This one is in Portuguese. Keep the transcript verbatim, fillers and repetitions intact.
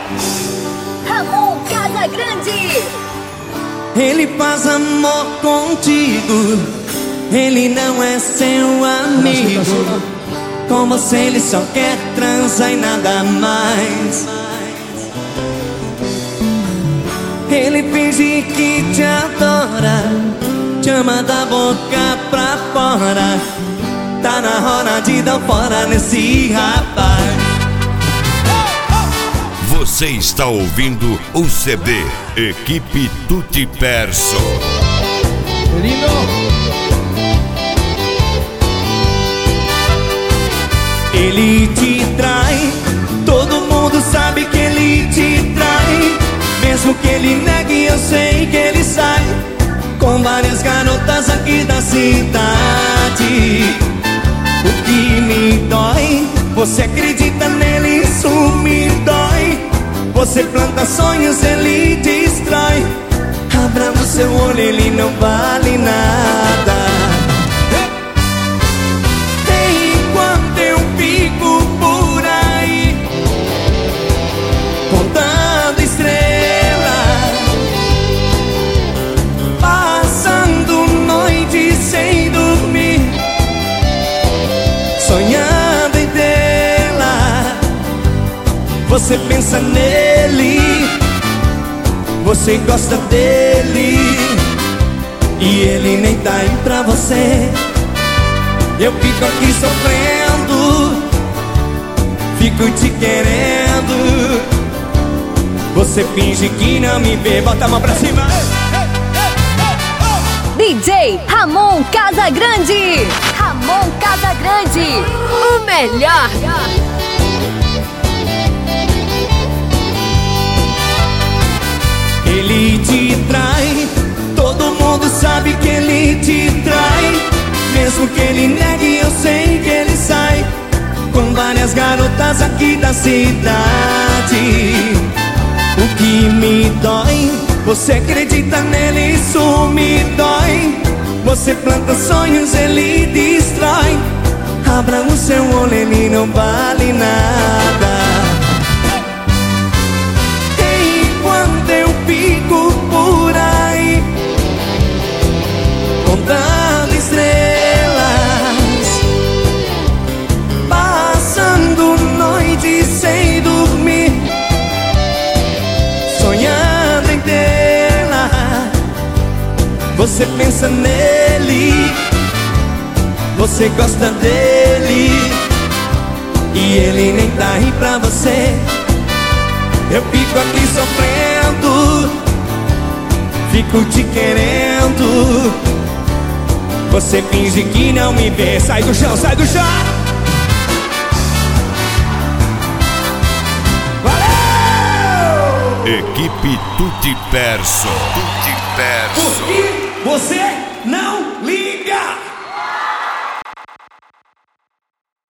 Ramon Casagrande. Ele faz amor contigo, ele não é seu amigo. Com você ele só quer transar e nada mais. Ele finge que te adora, te ama da boca pra fora. Tá na hora de dar fora nesse rapaz. Você está ouvindo o C D Equipe Tutti Perso. Lindo. Ele te trai, todo mundo sabe que ele te trai. Mesmo que ele negue, eu sei que ele sai com várias garotas aqui da cidade. O que me dói, você acredita nele, isso me dói. Você planta sonhos, ele destrói. Abra o seu olho, ele não vale nada. Enquanto eu fico por aí contando estrelas, passando noite sem dormir, sonhando em tê-la. Você pensa nele, você gosta dele, e ele nem tá aí pra você. Eu fico aqui sofrendo, fico te querendo. Você finge que não me vê, bota a mão pra cima. D J Ramon Casagrande. Ramon Casagrande, o melhor. Ele te trai, todo mundo sabe que ele te trai. Mesmo que ele negue, eu sei que ele sai com várias garotas aqui da cidade. O que me dói, você acredita nele, isso me dói. Você planta sonhos, ele destrói. Abra o seu olho, ele não vale nada. Enquanto eu fico por aí contando estrelas, passando noite sem dormir, sonhando em tê-la. Você pensa nele, você gosta dele, e ele nem tá aí pra você. Eu fico aqui sofrendo, fico te querendo. Você finge que não me vê. Sai do chão, sai do chão. Valeu! Equipe Tutti Perso. Tutti Perso. Porque você não liga.